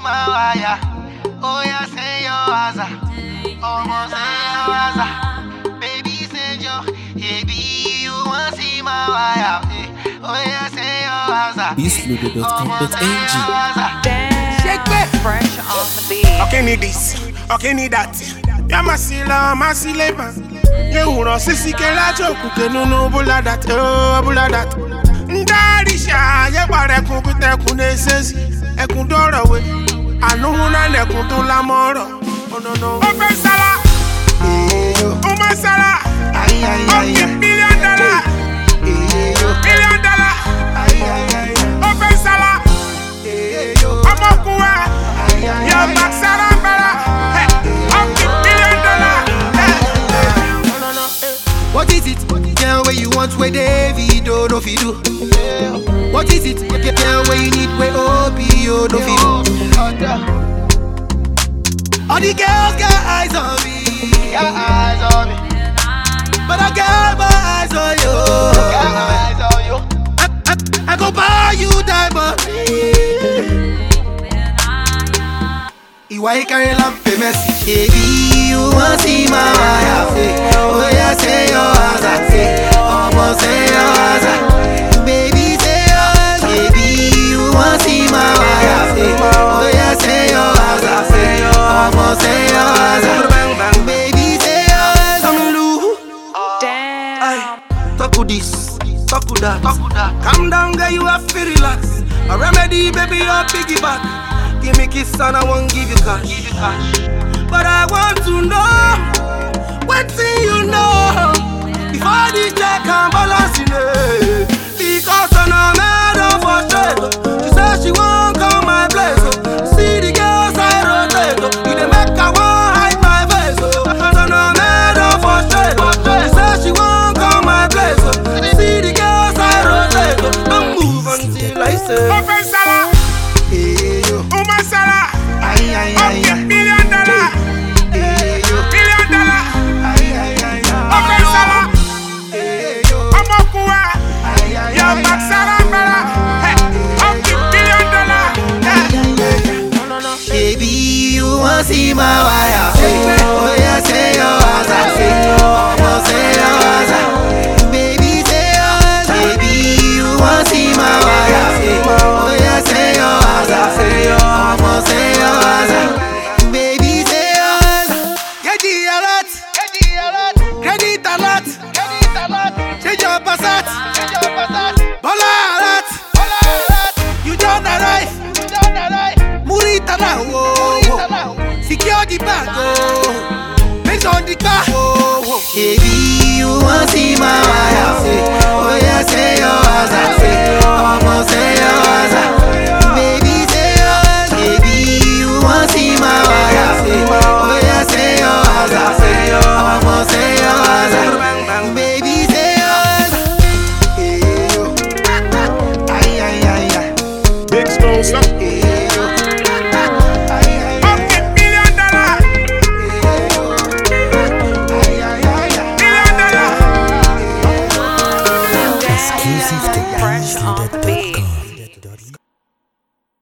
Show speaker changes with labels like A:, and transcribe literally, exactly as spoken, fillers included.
A: my wire. Oh yeah, say your answer. Almost say your answer. Baby, say your, baby, you want see my wire. Oh yeah, say your answer.
B: east fluted dot com dot a g.
C: Shake it. Fresh on the beat.
D: Okay, need this. Okay, need that. Ya masila, masilema. Ye uro sisi ke la joku ke nunu bula dat. Oh, bula dat. Ndarisha, ye bare kun kute kun esesi. Ekun doro we. Anu huna ne kun to la moro. Oh no no. Open sala. Uma sala.
A: Ay ay ay.
D: Okay, million dollar. Million dollar.
A: Ay ay ay.
D: Open sala. Omo kuwa. Yo back sala bala. Okay, million dollar.
A: What is it? Girl, where you want where David oh, no fi do. What is it? Girl, where you need where O P O no fi do. All the girls got eyes on me. Got eyes on me. But I got my eyes on you. Got eyes on you. I, I, I go buy you diamond. Ìwà ìkàrẹ̀ la famous. Baby, you want see my wire. Oh yeah, say your answer. Almost say your answer. Baby, say your answer. Baby, you want see my wire. Oh yeah, say your answer. Almost say your answer. Baby, say your answer.
C: Damn.
A: Talk with this, talk with that.
D: Calm down, girl, you have to relax. A remedy, baby, your piggyback. Give me kiss and I won't give you cash. But I want to know what thing you know before the check and balance in it. Because I'm a man of frustrated. She said she won't come my place. Oh. See the girls I rotate. Oh. You dey make her want hide my face. Oh. I'm a man of frustrated. She said she won't come my place. Oh. See the girls I rotate. Oh. I'm moving until I say. Open Salah.
A: Hey yo,
D: Uma Salah.
A: ay ay ay
D: Okay,
A: ay.
D: million dollar.
A: Hey yo,
D: Million dollar.
A: ay ay ay ay.
D: Open Salah.
A: Hey yo,
D: Omo kuwa.
A: ay ay
D: Yo
A: ay
D: back
A: ay.
D: Salah bala. Hey, okay, million dollar.
A: Baby, you want see my wire? Oh yeah, say your answer. Almost say your answer. Baby, say your answer. Baby, you want see my wire? Oh yeah, say your answer. Almost say your answer. Baby, say your answer. Get the alert, credit alert, change your passat, Bola alert. You don't arrive. Murita now, oh, secure the bag, oh, make on the car, oh, baby, you want see my wire,